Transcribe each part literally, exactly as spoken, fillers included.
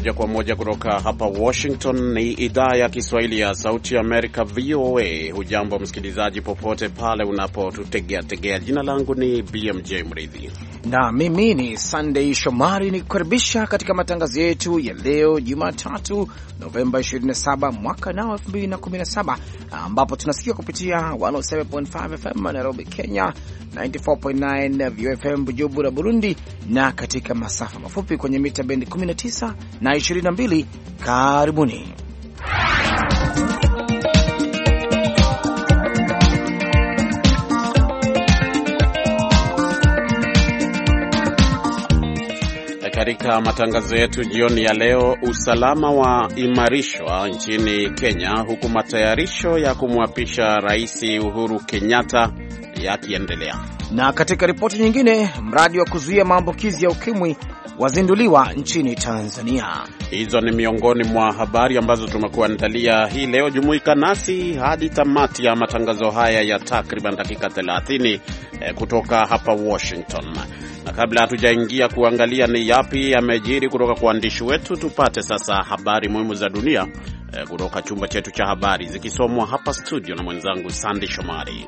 moja kwa moja kutoka hapa Washington. Ni idhaa ya Kiswahili ya Sauti ya Amerika, V O A. Hujambo msikilizaji popote pale unapotutegea tegea. Jina langu ni B M J Mridhi na mimi ni Sunday Shomari, ni kukaribisha katika matangazo yetu ya leo Jumatatu Novemba ishirini na saba mwaka nao elfu mbili na kumi na saba, ambapo tunasikia kupitia mia saba nukta tano F M Nairobi Kenya, tisini na nne nukta tisa V O F M Bujumbura Burundi, na katika masafa mafupi kwenye mita bendi kumi na tisa na ishirini na mbili. Karibuni. Katika matangazo yetu jioni ya leo, usalama wa imarishwa nchini Kenya huku matayarisho ya kumwapisha Rais Uhuru Kenyatta yakiendelea. Na katika ripoti nyingine, mradi wa kuzuia maambukizi ya ukimwi wazinduliwa nchini Tanzania. Hizo ni miongoni mwa habari ambazo tumekuandalia hii leo. Jumuika nasi hadi tamati ya matangazo haya ya takriban dakika thelathini eh, kutoka hapa Washington. Na kabla hatujaingia kuangalia ni yapi yamejiri kutoka kwa waandishi wetu, tupate sasa habari muhimu za dunia eh, kutoka chumba chetu cha habari, zikisomwa hapa studio na mwenzangu Sandy Shomari.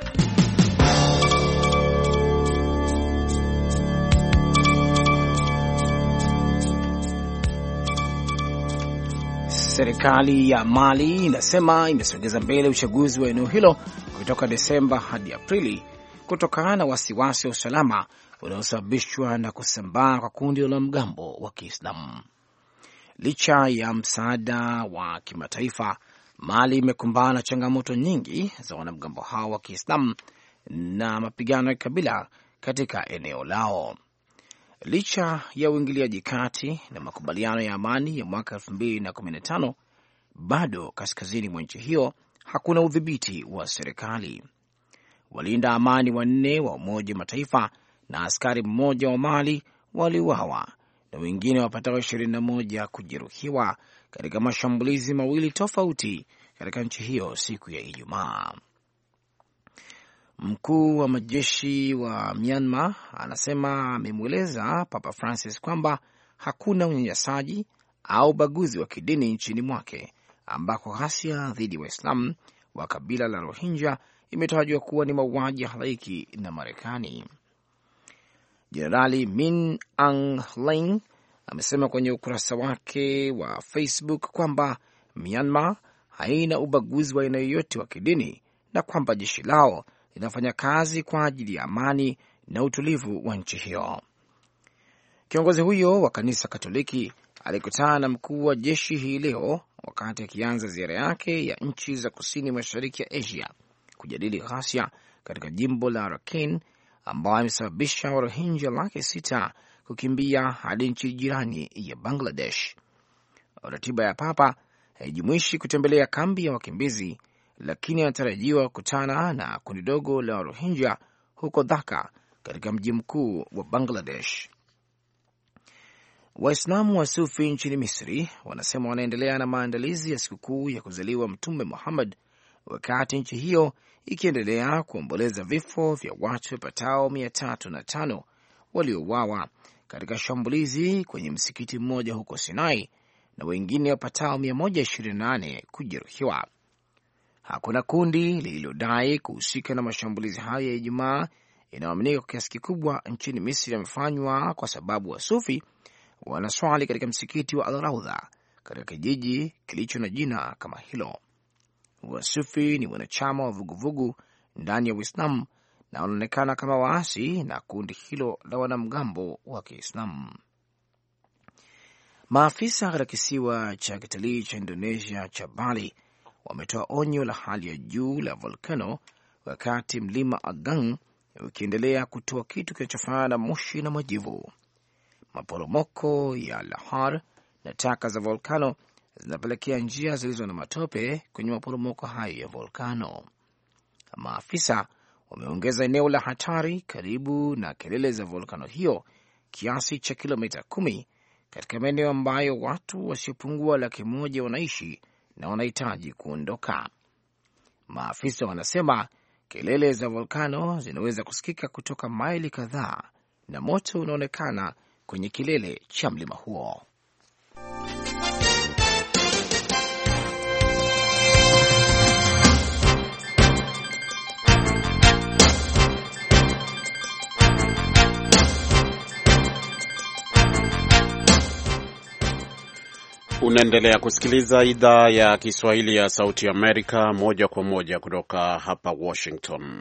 Serikali ya Mali inasema imesogeza mbele uchaguzi wa eneo hilo kutoka Desemba hadi Aprili kutokana na wasiwasi wa usalama unaosababishwa na kusambaa kwa kundi la mgambo wa Kiislamu. Licha ya msaada wa kimataifa, Mali imekumbana na changamoto nyingi za wanamgambo hao wa Kiislamu na mapigano ya kabila katika eneo lao. Licha ya uingiliaji kati na makubaliano ya amani ya mwaka elfu mbili na kumi na tano, bado kaskazini mwa nchi hiyo hakuna udhibiti wa serikali. Walinda amani wanne wa Umoja wa Mataifa na askari mmoja wa Mali waliuawa na wengine wapatao ishirini na moja kujeruhiwa katika mashambulizi mawili tofauti katika nchi hiyo siku ya Ijumaa. Mkuu wa majeshi wa Myanmar anasema amemweleza Papa Francis kwamba hakuna unyanyasaji au ubaguzi wa kidini nchini mwake, ambako ghasia dhidi ya Waislamu wa kabila la Rohingya imetajwa kuwa ni mauaji ya halaiki na Marekani. Jenerali Min Aung Hlaing amesema kwenye ukurasa wake wa Facebook kwamba Myanmar haina ubaguzi wa aina yoyote wa kidini na kwamba jeshi lao linafanya kazi kwa ajili ya amani na utulivu wa nchi hiyo. Kiongozi huyo wa kanisa Katoliki alikutana na mkuu wa jeshi hii leo wakati akianza ziara yake ya nchi za kusini mashariki ya Asia kujadili ghasia katika jimbo la Rakhine ambao amesababisha Warohingya laki sita kukimbia hadi nchi jirani ya Bangladesh. Ratiba ya Papa haijumuishi kutembelea kambi ya wakimbizi, lakini anatarajiwa kukutana na kundi dogo la Rohingya huko Dhaka katika mji mkuu wa Bangladesh. Waislamu wa Sufi nchini Misri wanasema wanaendelea na maandalizi ya sikukuu ya kuzaliwa Mtume Muhammad, wakati nchi hiyo ikiendelea kuomboleza vifo vya watu wapatao mia tatu na tano waliouawa katika shambulizi kwenye msikiti mmoja huko Sinai na wengine wapatao mia moja ishirini na nane kujeruhiwa. Hakuna kundi lililodai kuhusika na mashambulizi hayo ya Ijumaa. Inaaminika kwa kiasi kikubwa nchini Misri yamefanywa kwa sababu Wasufi wanaswali katika msikiti wa Al-Raudha katika kijiji kilicho na jina kama hilo. Wasufi ni wanachama wa vuguvugu ndani ya Uislamu na wanaonekana kama waasi na kundi hilo la wanamgambo wa Kiislamu. Maafisa katika kisiwa cha kitalii cha Indonesia cha Bali wametoa onyo la hali ya juu la volkano wakati mlima Agang ukiendelea kutoa kitu kinachofanana na moshi na majivu. Maporomoko ya lahar na taka za volkano zinapelekea njia zilizo na matope kwenye maporomoko hayo ya volkano. Maafisa wameongeza eneo la hatari karibu na kelele za volkano hiyo kiasi cha kilomita kumi katika maeneo ambayo watu wasiopungua laki moja wanaishi na wanahitaji kuondoka. Maafisa wanasema kelele za volkano zinaweza kusikika kutoka maili kadhaa na moto unaonekana kwenye kilele cha mlima huo. Unaendelea kusikiliza idhaa ya Kiswahili ya Sauti Amerika moja kwa moja kutoka hapa Washington.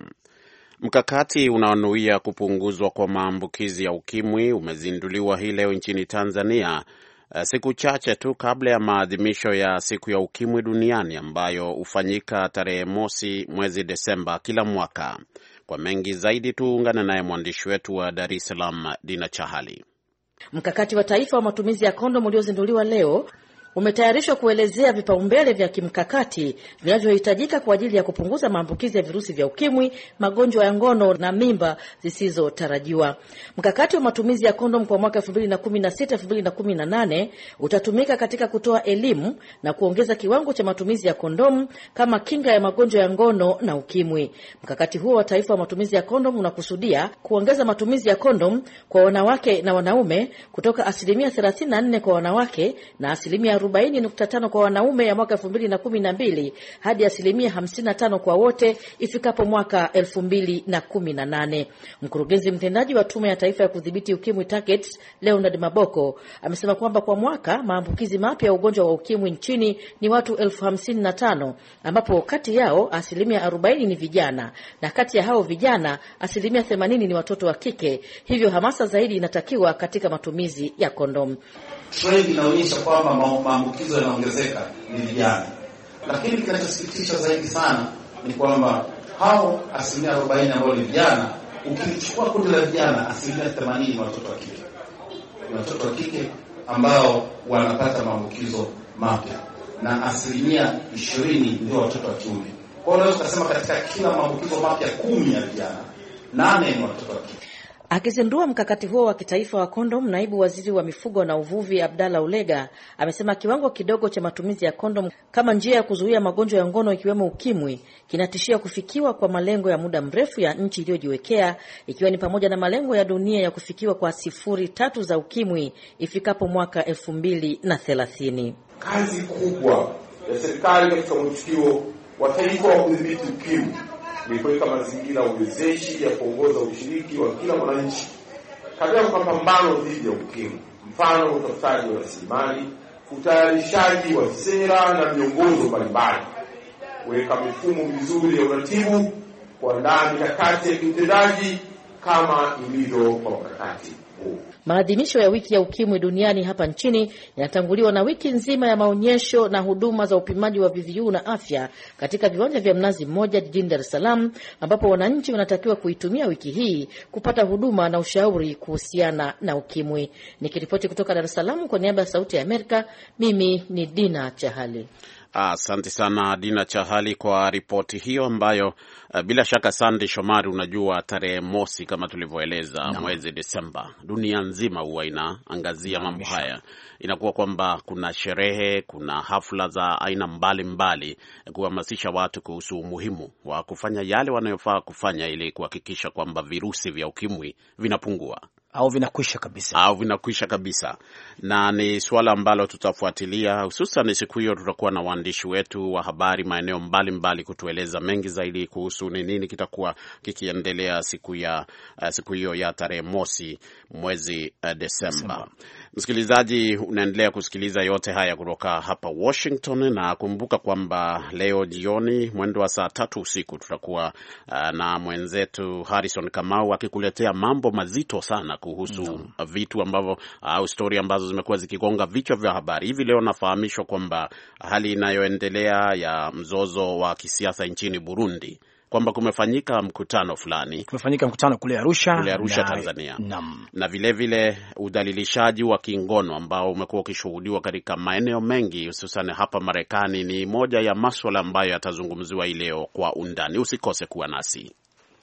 Mkakati unaonuia kupunguzwa kwa maambukizi ya ukimwi umezinduliwa hii leo nchini Tanzania, siku chache tu kabla ya maadhimisho ya siku ya ukimwi duniani ambayo hufanyika tarehe mosi mwezi Desemba kila mwaka. Kwa mengi zaidi tuungane naye mwandishi wetu wa Dar es Salaam, Dina Chahali. Mkakati wa taifa wa matumizi ya kondomu uliozinduliwa leo umetayarishwa kuelezea vipaumbele vya kimkakati vinavyohitajika kwa ajili ya kupunguza maambukizi ya virusi vya ukimwi, magonjwa ya ngono na mimba zisizotarajiwa. Mkakati wa matumizi ya kondomu kwa mwaka elfu mbili na kumi na sita elfu mbili na kumi na nane utatumika katika kutoa elimu na kuongeza kiwango cha matumizi ya kondomu kama kinga ya magonjwa ya ngono na ukimwi. Mkakati huo wa taifa wa matumizi ya kondomu unakusudia kuongeza matumizi ya kondomu kwa wanawake na wanaume kutoka asilimia thelathini na nne kwa wanawake na asilimia arobaini nukta tano kwa wanaume ya mwaka elfu mbili na kumi na mbili hadi asilimia hamsini na tano kwa wote ifikapo mwaka elfu mbili na kumi na nane. Mkurugenzi mtendaji wa Tume ya Taifa ya Kudhibiti Ukimwi Targets, Leonard Maboko, amesema kwamba kwa mwaka maambukizi mapya ya ugonjwa wa ukimwi nchini ni watu elfu hamsini na tano, ambapo kati yao asilimia arobaini ni vijana na kati ya hao vijana asilimia themanini ni watoto wa kike. Hivyo hamasa zaidi inatakiwa katika matumizi ya kondomu. Trend inaonyesha kwamba maambukizo yanaongezeka ni vijana. Lakini kinachosikitisha zaidi sana ni kwamba hao asilimia arobaini ambao ni vijana, ukichukua kundi la vijana asilimia themanini ni watoto wa kike. Ni watoto wa kike ambao wanapata maambukizo mapya na asilimia ishirini ndio watoto wa kiume. Kwa hiyo unaweza kusema katika kila maambukizo mapya kumi ya vijana, nane ni watoto wa kike. Akizindua mkakati huo wa kitaifa wa kondom, naibu waziri wa mifugo na uvuvi Abdalla Ulega amesema kiwango kidogo cha matumizi ya kondom kama njia ya kuzuia magonjwa ya ngono ikiwemo ukimwi kinatishia kufikiwa kwa malengo ya muda mrefu ya nchi iliyojiwekea, ikiwa ni pamoja na malengo ya dunia ya kufikiwa kwa sifuri tatu za ukimwi ifikapo mwaka elfu mbili na thelathini. Kazi kubwa ya serikali katika mwitikio wa taifa wa kudhibiti ukimwi ni kuweka mazingira uwezeshi ya kuongoza ushiriki wa kila mwananchi katika mapambano dhidi ya ukimwi. Mfano, utafutaji wa rasilimali, utayarishaji wa sera na miongozo mbalimbali, kuweka mifumo mizuri ya uratibu, kuandaa mikakati ya kiutendaji kama ilivyo kwa mkakati huu. Maadhimisho ya wiki ya ukimwi duniani hapa nchini yanatanguliwa na wiki nzima ya maonyesho na huduma za upimaji wa V V U na afya katika viwanja vya Mnazi Mmoja jijini Dar es Salaam, ambapo wananchi wanatakiwa kuitumia wiki hii kupata huduma na ushauri kuhusiana na ukimwi. Nikiripoti kutoka Dar es Salaam kwa niaba ya Sauti ya Amerika, mimi ni Dina Chahali. Asante sana Dina Chahali kwa ripoti hiyo ambayo uh, bila shaka Sandy Shomari, unajua tarehe mosi kama tulivyoeleza no. mwezi Desemba dunia nzima huwa inaangazia no, mambo haya. Inakuwa kwamba kuna sherehe, kuna hafla za aina mbalimbali kuhamasisha watu kuhusu umuhimu wa kufanya yale wanayofaa kufanya ili kuhakikisha kwamba virusi vya ukimwi vinapungua au vinakwisha kabisa. Au vinakwisha kabisa. Na ni swala ambalo tutafuatilia, hususan siku hiyo tutakuwa na waandishi wetu wa habari maeneo mbalimbali kutueleza mengi zaidi kuhusu ni nini kitakuwa kikiendelea siku ya uh, siku hiyo ya tarehe mosi mwezi uh, Desemba. Msikilizaji, unaendelea kusikiliza yote haya kutoka hapa Washington, na kumbuka kwamba leo jioni mwendo wa saa tatu usiku tutakuwa uh, na mwenzetu Harrison Kamau akikuletea mambo mazito sana kuhusu no. vitu ambavyo au story ambazo zimekuwa zikigonga vichwa vya habari. Hivi leo nafahamishwa kwamba hali inayoendelea ya mzozo wa kisiasa nchini Burundi, kwamba kumefanyika mkutano fulani. Kumefanyika mkutano kule Arusha, kule Arusha na, Tanzania. Nam. Na vile vile udhalilishaji wa kingono ambao umekuwa ukishuhudiwa katika maeneo mengi hususan hapa Marekani ni moja ya masuala ambayo yatazungumziwa hii leo kwa undani. Usikose kuwa nasi.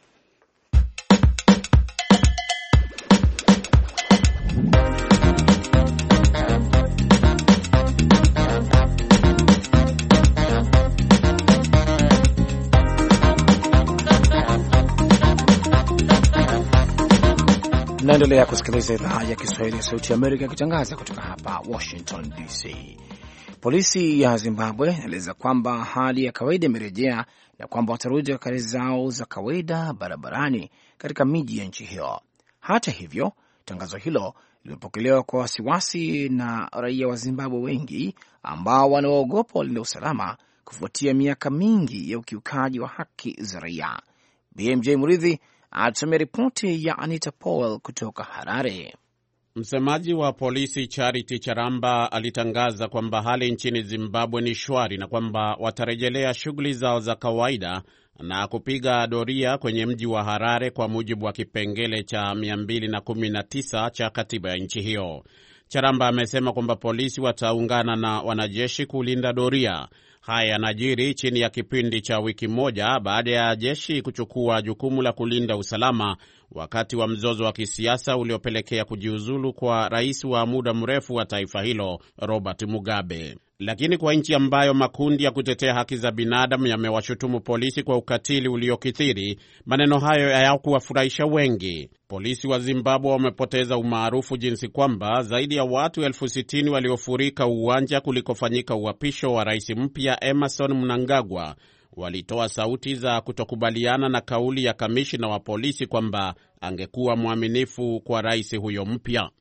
Naendelea kusikiliza idhaa ya Kiswahili ya Sauti ya Amerika ikitangaza kutoka hapa Washington D C. Polisi ya Zimbabwe inaeleza kwamba hali ya kawaida imerejea na kwamba watarudi kazi zao za kawaida barabarani katika miji ya nchi hiyo. Hata hivyo, tangazo hilo limepokelewa kwa wasiwasi na raia wa Zimbabwe wengi ambao wanaogopa walinda usalama kufuatia miaka mingi ya ukiukaji wa haki za raia. B M J Muridhi atusomea ripoti ya Anita Powell kutoka Harare. Msemaji wa polisi Charity Charamba alitangaza kwamba hali nchini Zimbabwe ni shwari na kwamba watarejelea shughuli zao za kawaida na kupiga doria kwenye mji wa Harare kwa mujibu wa kipengele cha mia mbili kumi na tisa cha katiba ya nchi hiyo. Charamba amesema kwamba polisi wataungana na wanajeshi kulinda doria. Haya yanajiri chini ya kipindi cha wiki moja baada ya jeshi kuchukua jukumu la kulinda usalama wakati wa mzozo wa kisiasa uliopelekea kujiuzulu kwa rais wa muda mrefu wa taifa hilo Robert Mugabe. Lakini kwa nchi ambayo makundi ya kutetea haki za binadamu yamewashutumu polisi kwa ukatili uliokithiri, maneno hayo hayakuwafurahisha wengi. Polisi wa Zimbabwe wamepoteza umaarufu jinsi kwamba zaidi ya watu elfu sitini waliofurika uwanja kulikofanyika uapisho wa rais mpya Emmerson Mnangagwa walitoa sauti za kutokubaliana na kauli ya kamishna wa polisi kwamba angekuwa mwaminifu kwa rais huyo mpya.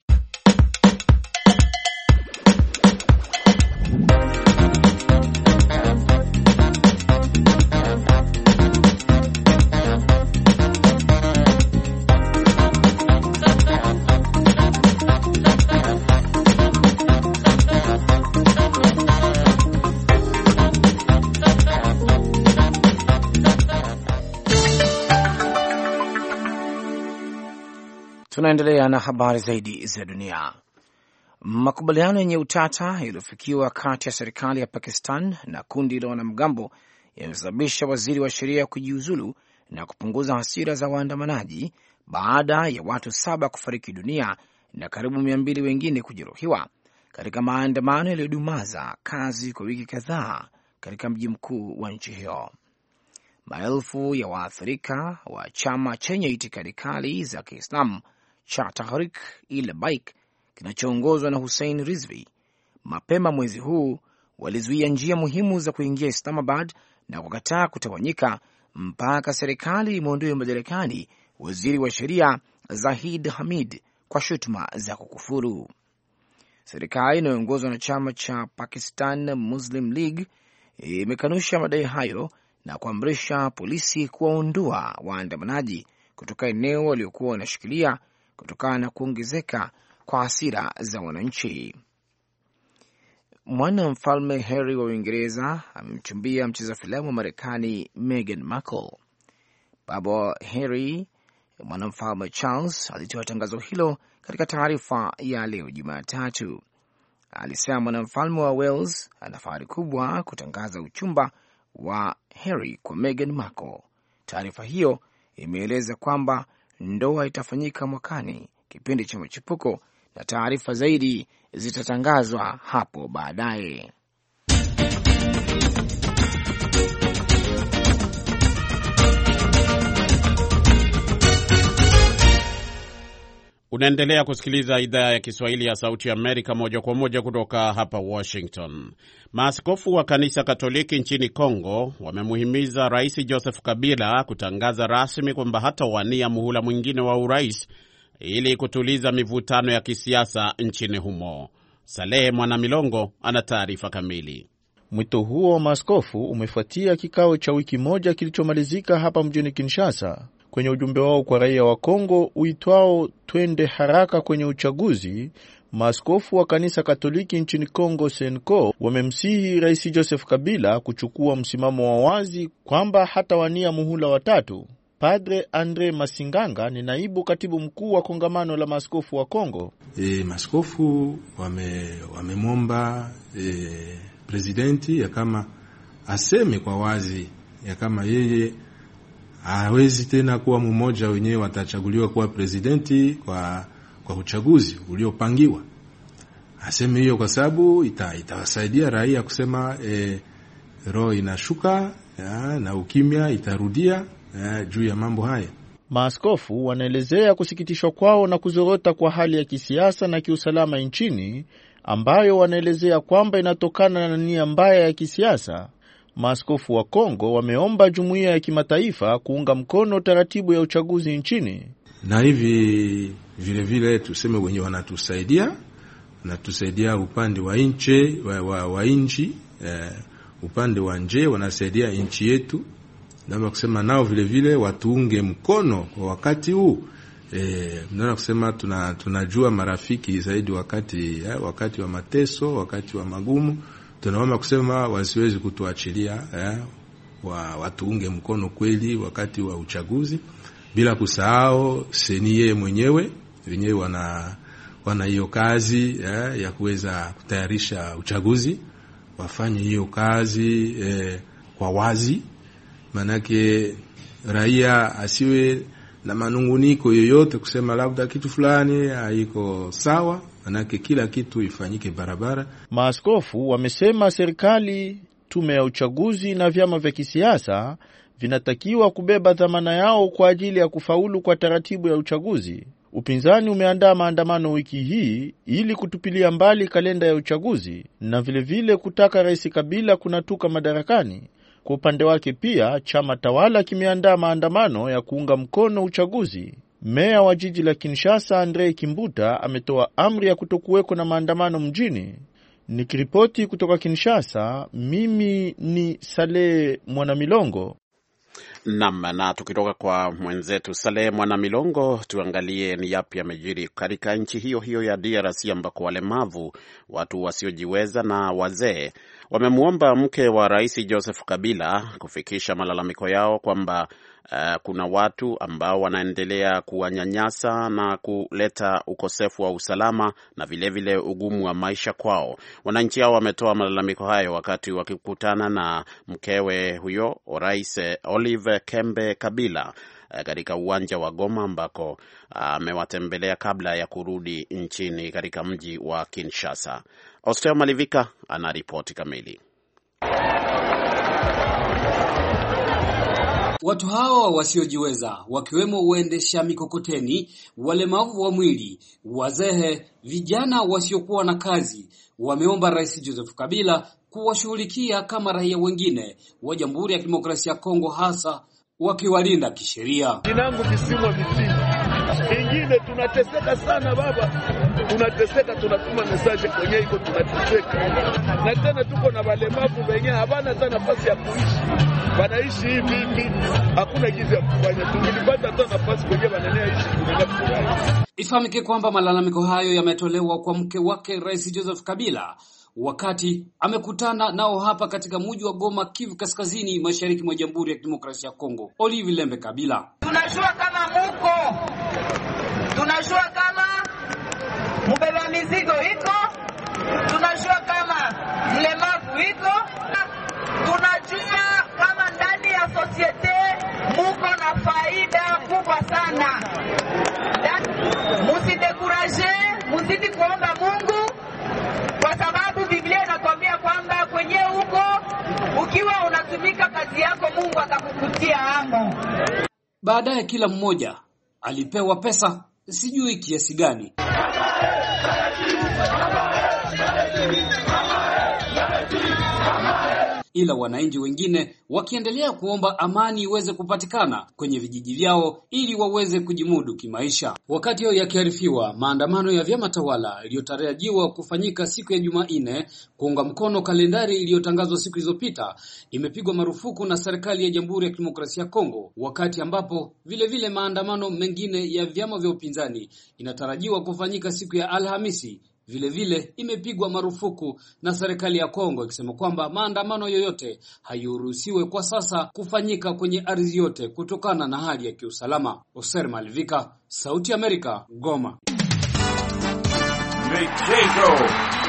Tunaendelea na habari zaidi za dunia. Makubaliano yenye utata yaliyofikiwa kati ya serikali ya Pakistan na kundi la wanamgambo yamesababisha waziri wa sheria kujiuzulu na kupunguza hasira za waandamanaji baada ya watu saba kufariki dunia na karibu mia mbili wengine kujeruhiwa katika maandamano yaliyodumaza kazi kwa wiki kadhaa katika mji mkuu wa nchi hiyo. Maelfu ya waathirika wa chama chenye itikadi kali za Kiislamu cha Tehreek-e-Labbaik kinachoongozwa na Hussein Rizvi mapema mwezi huu walizuia njia muhimu za kuingia Islamabad na kukataa kutawanyika mpaka serikali imeondoe madarakani waziri wa sheria Zahid Hamid kwa shutuma za kukufuru. Serikali inayoongozwa na chama cha Pakistan Muslim League imekanusha madai hayo na kuamrisha polisi kuwaondoa waandamanaji kutoka eneo waliokuwa wanashikilia kutokana na kuongezeka kwa hasira za wananchi. Mwana mfalme Harry wa Uingereza amemchumbia mcheza filamu wa Marekani Meghan Markle. Baba Harry, mwana mfalme Charles, alitoa tangazo hilo katika taarifa ya leo Jumatatu. Alisema mwana mfalme wa Wales ana fahari kubwa kutangaza uchumba wa Harry kwa Meghan Markle. Taarifa hiyo imeeleza kwamba ndoa itafanyika mwakani kipindi cha machipuko na taarifa zaidi zitatangazwa hapo baadaye. Unaendelea kusikiliza idhaa ya Kiswahili ya Sauti ya Amerika moja kwa moja kutoka hapa Washington. Maaskofu wa kanisa Katoliki nchini Kongo wamemuhimiza Rais Joseph Kabila kutangaza rasmi kwamba hatawania muhula mwingine wa urais ili kutuliza mivutano ya kisiasa nchini humo. Salehe Mwanamilongo ana taarifa kamili. Mwito huo wa maaskofu umefuatia kikao cha wiki moja kilichomalizika hapa mjini Kinshasa. Kwenye ujumbe wao kwa raia wa Kongo uitwao twende haraka kwenye uchaguzi, maaskofu wa kanisa Katoliki nchini Kongo Senko wamemsihi Rais Joseph Kabila kuchukua msimamo wa wazi kwamba hatawania muhula wa tatu. Padre Andre Masinganga ni naibu katibu mkuu wa kongamano la maaskofu wa Kongo. E, maaskofu wame wamemwomba e, presidenti ya kama aseme kwa wazi ya kama yeye hawezi tena kuwa mmoja wenyewe watachaguliwa kuwa presidenti kwa kwa uchaguzi uliopangiwa. Aseme hiyo kwa sababu ita, itawasaidia raia kusema e, roho inashuka ya, na ukimya itarudia ya, juu ya mambo haya. Maaskofu wanaelezea kusikitishwa kwao na kuzorota kwa hali ya kisiasa na kiusalama nchini, ambayo wanaelezea kwamba inatokana na nia mbaya ya kisiasa. Maaskofu wa Kongo wameomba jumuiya ya kimataifa kuunga mkono taratibu ya uchaguzi nchini. Na hivi vile vile tuseme wenye wanatusaidia na tusaidia upande wa nje wa, wa, wa nchi eh, upande wa nje wanasaidia nchi yetu, na kusema nao vile vile watuunge mkono kwa wakati huu. Eh, mnaona kusema tuna tunajua marafiki zaidi wakati eh, wakati wa mateso, wakati wa magumu, tunaomba kusema wasiwezi kutuachilia eh, wa watuunge mkono kweli wakati wa uchaguzi, bila kusahau senie mwenyewe wenyewe wana wana hiyo kazi eh, ya kuweza kutayarisha uchaguzi, wafanye hiyo kazi eh, kwa wazi, manake raia asiwe na manunguniko yoyote kusema labda kitu fulani haiko sawa, manake kila kitu ifanyike barabara. Maaskofu wamesema serikali, tume ya uchaguzi na vyama vya kisiasa vinatakiwa kubeba dhamana yao kwa ajili ya kufaulu kwa taratibu ya uchaguzi. Upinzani umeandaa maandamano wiki hii ili kutupilia mbali kalenda ya uchaguzi na vile vile kutaka Rais Kabila kunatuka madarakani. Kwa upande wake pia, chama tawala kimeandaa maandamano ya kuunga mkono uchaguzi. Meya wa jiji la Kinshasa Andre Kimbuta ametoa amri ya kutokuweko na maandamano mjini. Nikiripoti kutoka Kinshasa, mimi ni Saleh Mwanamilongo. Naam, na tukitoka kwa mwenzetu Saleh Mwanamilongo, tuangalie ni yapi yamejiri katika nchi hiyo hiyo ya D R C, ambako walemavu, watu wasiojiweza na wazee wamemuomba mke wa Rais Joseph Kabila kufikisha malalamiko yao kwamba uh, kuna watu ambao wanaendelea kuwanyanyasa na kuleta ukosefu wa usalama na vile vile ugumu wa maisha kwao. Wananchi hao wametoa malalamiko hayo wakati wakikutana na mkewe huyo Rais Olive Kembe Kabila katika uwanja wa Goma, ambako amewatembelea uh, kabla ya kurudi nchini katika mji wa Kinshasa. Osteo Malivika ana ripoti kamili. Watu hao wasiojiweza, wakiwemo uendesha mikokoteni, walemavu wa mwili, wazee, vijana wasiokuwa na kazi, wameomba Rais Joseph Kabila kuwashughulikia kama raia wengine wa Jamhuri ya Kidemokrasia ya Kongo, hasa wakiwalinda kisheria. Jinangu kisimwa vitini. Ingine tunateseka sana baba. Tunateseka, tunatuma message kwenye iko tunateseka. Na tena tuko na walemavu wenyewe habana hata nafasi ya kuishi. Wanaishi hivi hivi. Hakuna kitu ya kufanya. Tungilipata hata nafasi kwenye wananaishi tunafurahi. Ifahamike kwamba malalamiko hayo yametolewa kwa mke wake Rais Joseph Kabila wakati amekutana nao hapa katika mji wa Goma, Kivu Kaskazini, mashariki mwa Jamhuri ya Kidemokrasia ya Kongo. Olive Lembe Kabila: tunajua kama muko, tunajua kama mbeba mizigo iko, tunajua kama mlemavu iko, tunajua kama ndani ya societe muko na faida kubwa sana. Musidekuraje, muzidi kuomba Mungu, kwa sababu Biblia inatuambia kwamba kwenye huko ukiwa unatumika kazi yako Mungu atakukutia amo. Baadaye kila mmoja alipewa pesa, sijui kiasi gani. Ila wananchi wengine wakiendelea kuomba amani iweze kupatikana kwenye vijiji vyao ili waweze kujimudu kimaisha. Wakati hiyo yakiarifiwa, maandamano ya vyama tawala iliyotarajiwa kufanyika siku ya Jumanne kuunga mkono kalendari iliyotangazwa siku zilizopita imepigwa marufuku na serikali ya Jamhuri ya Kidemokrasia ya Kongo, wakati ambapo vile vile maandamano mengine ya vyama vya upinzani inatarajiwa kufanyika siku ya Alhamisi vile vile imepigwa marufuku na serikali ya Kongo, ikisema kwamba maandamano yoyote hayuruhusiwe kwa sasa kufanyika kwenye ardhi yote kutokana na hali ya kiusalama. Oser Malivika, Sauti Amerika, Goma. Michezo.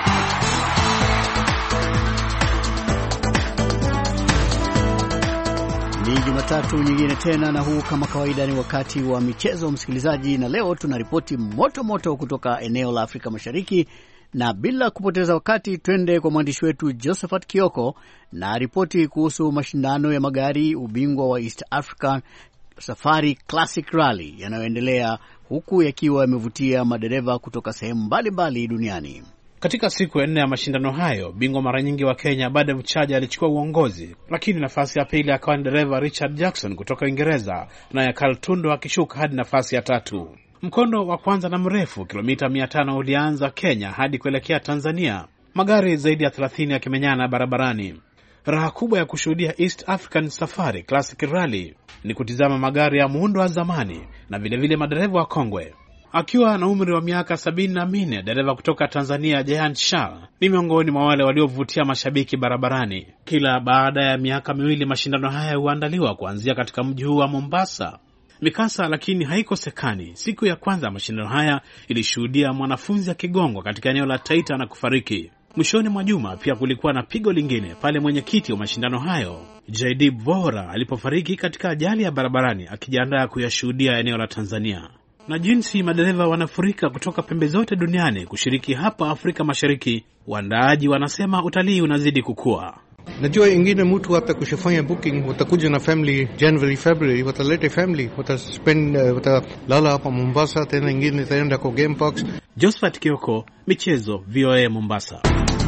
Ni Jumatatu nyingine tena, na huu kama kawaida ni wakati wa michezo, msikilizaji, na leo tuna ripoti moto moto kutoka eneo la Afrika Mashariki, na bila kupoteza wakati twende kwa mwandishi wetu Josephat Kioko na ripoti kuhusu mashindano ya magari ubingwa wa East African Safari Classic Rally yanayoendelea huku yakiwa yamevutia madereva kutoka sehemu mbalimbali duniani. Katika siku ya nne ya mashindano hayo, bingwa mara nyingi wa Kenya Bade Mchaja alichukua uongozi, lakini nafasi ya pili akawa dereva Richard Jackson kutoka Uingereza, na ya Carl Tundo akishuka hadi nafasi ya tatu. Mkondo wa kwanza na mrefu kilomita mia tano ulianza Kenya hadi kuelekea Tanzania. Magari zaidi ya thelathini yakimenyana barabarani. Raha kubwa ya kushuhudia East African Safari Classic Rally ni kutizama magari ya muundo wa zamani na vile vile madereva wa kongwe. Akiwa na umri wa miaka sabini na minne, dereva kutoka Tanzania Jayant Shah ni miongoni mwa wale waliovutia mashabiki barabarani. Kila baada ya miaka miwili mashindano haya huandaliwa kuanzia katika mji huu wa Mombasa. Mikasa lakini haikosekani. Siku ya kwanza mashindano haya ilishuhudia mwanafunzi akigongwa katika eneo la Taita na kufariki. Mwishoni mwa juma pia kulikuwa na pigo lingine pale mwenyekiti wa mashindano hayo Jaydeep Vohra alipofariki katika ajali ya barabarani akijiandaa kuyashuhudia eneo la Tanzania. Na jinsi madereva wanafurika kutoka pembe zote duniani kushiriki hapa Afrika Mashariki, waandaaji wanasema utalii unazidi kukua. Najua ingine mtu hata kushafanya booking watakuja na family January February, watalete family, wataspend uh, watalala hapa Mombasa, tena ingine taenda kwa game parks. Josephat Kioko, michezo, V O A Mombasa.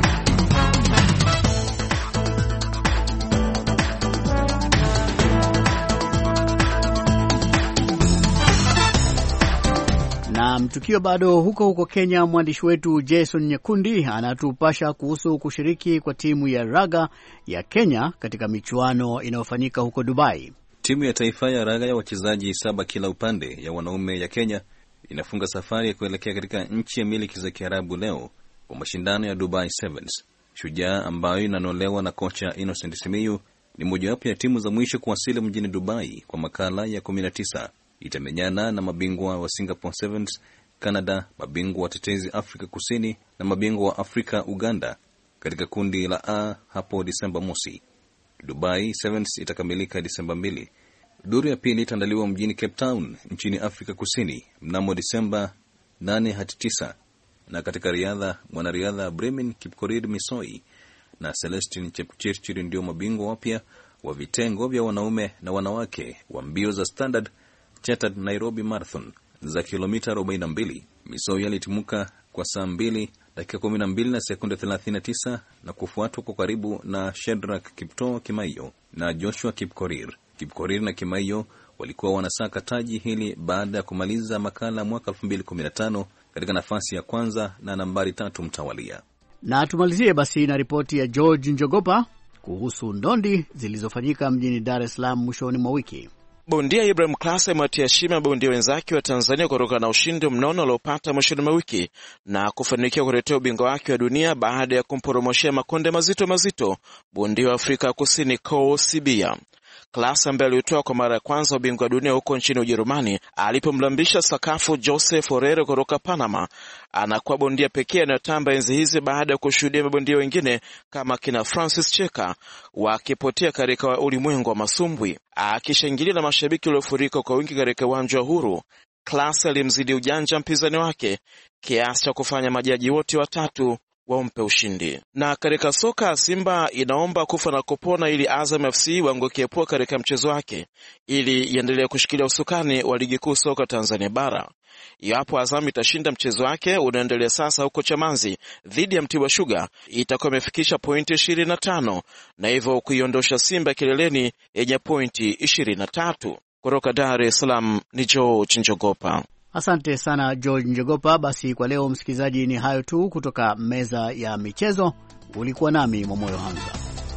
Na mtukio bado huko huko Kenya, mwandishi wetu Jason Nyekundi anatupasha kuhusu kushiriki kwa timu ya raga ya Kenya katika michuano inayofanyika huko Dubai. Timu ya taifa ya raga ya wachezaji saba kila upande ya wanaume ya Kenya inafunga safari ya kuelekea katika nchi ya miliki za Kiarabu leo kwa mashindano ya Dubai Sevens. Shujaa ambayo inanolewa na kocha Innocent Simiyu ni mojawapo ya timu za mwisho kuwasili mjini Dubai kwa makala ya kumi na tisa. Itamenyana na mabingwa wa Singapore Sevens, Canada, mabingwa watetezi Afrika Kusini na mabingwa wa Afrika Uganda katika kundi la A hapo Disemba mosi. Dubai Sevens itakamilika Disemba mbili. Duru ya pili itaandaliwa mjini Cape Town nchini Afrika Kusini mnamo Disemba nane hadi tisa. Na katika riadha, mwanariadha Bremen Kipkorir Misoi na Celestine Chepchirchir ndio mabingwa wapya wa vitengo vya wanaume na wanawake wa mbio za Standard Chartered Nairobi Marathon za kilomita arobaini na mbili. Misoi alitimuka kwa saa mbili dakika kumi na mbili na sekunde thelathini na tisa na kufuatwa kwa karibu na Shedrack Kiptoo Kimaiyo na Joshua Kipkorir. Kipkorir na Kimaiyo walikuwa wanasaka taji hili baada ya kumaliza makala mwaka elfu mbili kumi na tano katika nafasi ya kwanza na nambari tatu mtawalia. Na tumalizie basi na ripoti ya George Njogopa kuhusu ndondi zilizofanyika mjini Dar es Salaam mwishoni mwa wiki. Bondia Ibrahim Klasa amewatia heshima bondia wenzake wa Tanzania kutokana na ushindi mnono aliopata mwishoni mwa wiki na kufanikiwa kutetea ubingwa wake wa dunia baada ya kumporomoshea makonde mazito mazito bondia wa Afrika Kusini Cole Sibia. Klasa ambaye alitoa kwa mara ya kwanza ubingwa wa dunia huko nchini Ujerumani alipomlambisha sakafu Joseph Orere kutoka Panama, anakuwa bondia pekee anayotamba enzi hizi baada ya kushuhudia mabondia wengine kama kina Francis Cheka wakipotea katika ulimwengu wa masumbwi. Akishangilia na mashabiki waliofurika kwa wingi katika uwanja wa Uhuru, Klasa alimzidi ujanja mpinzani wake kiasi cha kufanya majaji wote watatu wampe ushindi. Na katika soka, Simba inaomba kufa na kupona ili Azam F C waangukie pua katika mchezo wake ili iendelee kushikilia usukani wa ligi kuu soka Tanzania bara. Iwapo Azam itashinda mchezo wake unaendelea sasa huko Chamanzi dhidi ya Mtibwa Sugar, itakuwa imefikisha pointi ishirini na tano na hivyo kuiondosha Simba kileleni yenye pointi ishirini na tatu. Kutoka Dar es Salaam ni George Njogopa. Asante sana George Njogopa. Basi kwa leo msikilizaji, ni hayo tu kutoka meza ya michezo. Ulikuwa nami Momoyo Hamza.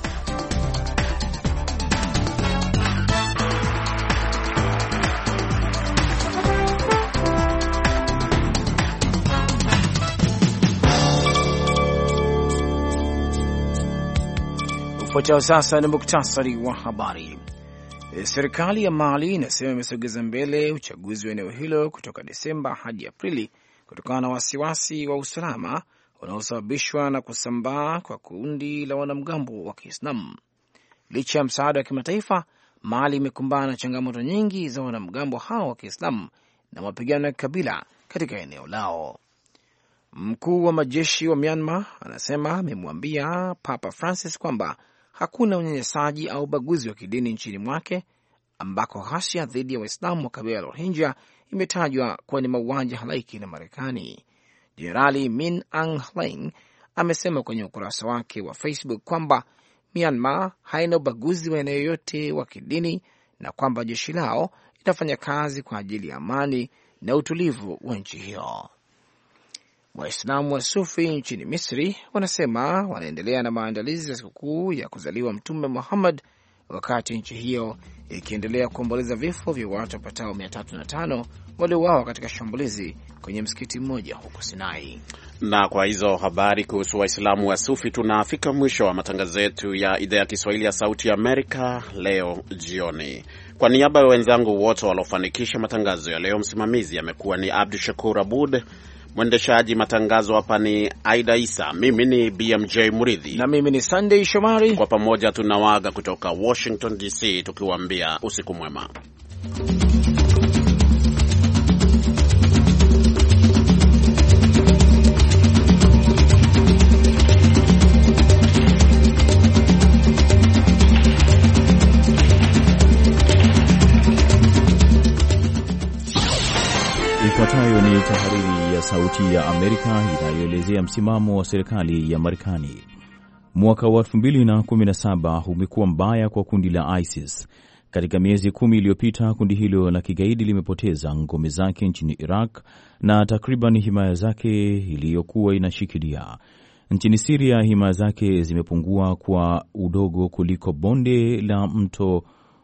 Ufuatao sasa ni muktasari wa habari. Serikali ya Mali inasema imesogeza mbele uchaguzi wa eneo hilo kutoka Desemba hadi Aprili kutokana na wasiwasi wa usalama unaosababishwa na kusambaa kwa kundi la wanamgambo wa Kiislamu. Licha ya msaada wa kimataifa, Mali imekumbana na changamoto nyingi za wanamgambo hao wa Kiislamu na mapigano ya kabila katika eneo lao. Mkuu wa majeshi wa Myanmar anasema amemwambia Papa Francis kwamba hakuna unyanyasaji au ubaguzi wa kidini nchini mwake, ambako ghasia dhidi ya Waislamu wa kabila la Rohingya imetajwa kuwa ni mauaji halaiki na Marekani. Jenerali Min Aung Hlaing amesema kwenye ukurasa wake wa Facebook kwamba Myanmar haina ubaguzi wa eneo yote wa kidini na kwamba jeshi lao itafanya kazi kwa ajili ya amani na utulivu wa nchi hiyo. Waislamu wa Sufi nchini Misri wanasema wanaendelea na maandalizi ya sikukuu ya kuzaliwa Mtume Muhammad, wakati nchi hiyo ikiendelea kuomboleza vifo vya watu wapatao mia tatu na tano waliouawa katika shambulizi kwenye msikiti mmoja huko Sinai. Na kwa hizo habari kuhusu Waislamu wa Sufi tunafika mwisho wa matangazo yetu ya idhaa ya Kiswahili ya Sauti ya Amerika leo jioni. Kwa niaba ya wenzangu wote waliofanikisha matangazo ya leo, msimamizi amekuwa ni Abdu Shakur Abud, mwendeshaji matangazo hapa ni Aida Isa, mimi ni B M J Muridhi na mimi ni Sunday Shomari. Kwa pamoja tunawaaga kutoka Washington D C tukiwaambia usiku mwema. Ifuatayo ni tahariri ya Sauti ya Amerika inayoelezea msimamo wa serikali ya Marekani. Mwaka wa elfu mbili na kumi na saba umekuwa mbaya kwa kundi la ISIS. Katika miezi kumi iliyopita, kundi hilo la kigaidi limepoteza ngome zake nchini Iraq na takriban himaya zake iliyokuwa inashikilia. Nchini Syria, himaya zake zimepungua kwa udogo kuliko bonde la mto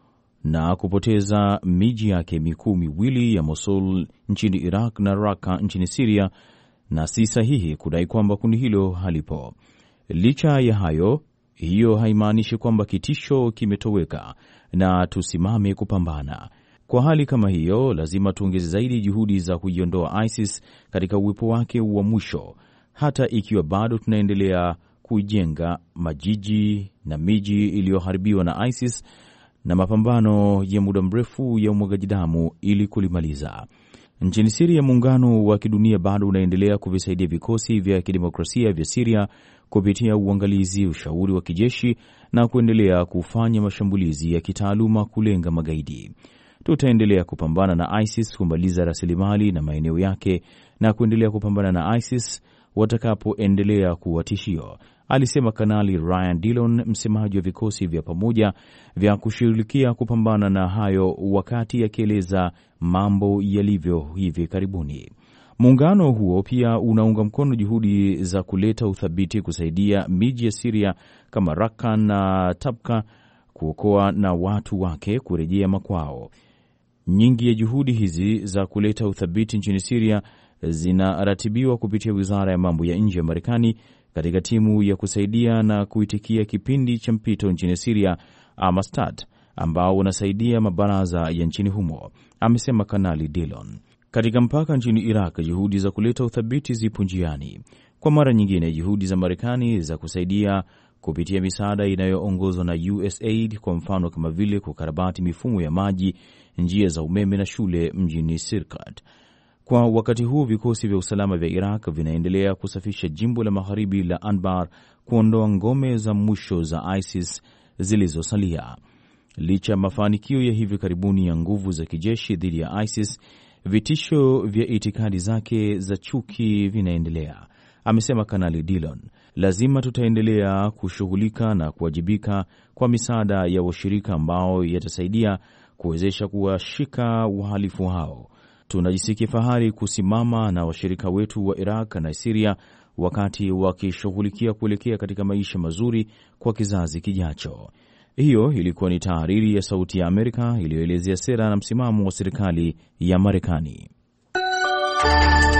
na kupoteza miji yake mikuu miwili ya Mosul nchini Iraq na Raqqa nchini Syria, na si sahihi kudai kwamba kundi hilo halipo. Licha ya hayo, hiyo haimaanishi kwamba kitisho kimetoweka na tusimame kupambana. Kwa hali kama hiyo, lazima tuongeze zaidi juhudi za kuiondoa ISIS katika uwepo wake wa mwisho, hata ikiwa bado tunaendelea kujenga majiji na miji iliyoharibiwa na ISIS na mapambano ya muda mrefu ya umwagaji damu ili kulimaliza. Nchini Syria, muungano wa kidunia bado unaendelea kuvisaidia vikosi vya kidemokrasia vya Syria kupitia uangalizi, ushauri wa kijeshi na kuendelea kufanya mashambulizi ya kitaaluma kulenga magaidi. Tutaendelea kupambana na ISIS kumaliza rasilimali na maeneo yake na kuendelea kupambana na ISIS watakapoendelea kuwa tishio, alisema Kanali Ryan Dillon, msemaji wa vikosi vya pamoja vya kushirikia kupambana na hayo, wakati akieleza mambo yalivyo hivi karibuni. Muungano huo pia unaunga mkono juhudi za kuleta uthabiti kusaidia miji ya Syria kama Raqqa na Tabqa kuokoa na watu wake kurejea makwao. Nyingi ya juhudi hizi za kuleta uthabiti nchini Syria zinaratibiwa kupitia Wizara ya Mambo ya Nje ya Marekani katika timu ya kusaidia na kuitikia kipindi cha mpito nchini Syria, Amistad, ambao unasaidia mabaraza ya nchini humo, amesema Kanali Dillon. Katika mpaka nchini Iraq, juhudi za kuleta uthabiti zipo njiani. Kwa mara nyingine, juhudi za Marekani za kusaidia kupitia misaada inayoongozwa na U S A I D, kwa mfano kama vile kukarabati mifumo ya maji, njia za umeme na shule mjini Sirkat. Kwa wakati huu, vikosi vya usalama vya Iraq vinaendelea kusafisha jimbo la magharibi la Anbar, kuondoa ngome za mwisho za ISIS zilizosalia. Licha mafanikio ya hivi karibuni ya nguvu za kijeshi dhidi ya ISIS, vitisho vya itikadi zake za chuki vinaendelea, amesema Kanali Dillon. Lazima tutaendelea kushughulika na kuwajibika kwa misaada ya washirika ambao yatasaidia kuwezesha kuwashika wahalifu hao. Tunajisikia fahari kusimama na washirika wetu wa Iraq na Syria wakati wakishughulikia kuelekea katika maisha mazuri kwa kizazi kijacho. Hiyo ilikuwa ni tahariri ya Sauti ya Amerika iliyoelezea sera na msimamo wa serikali ya Marekani.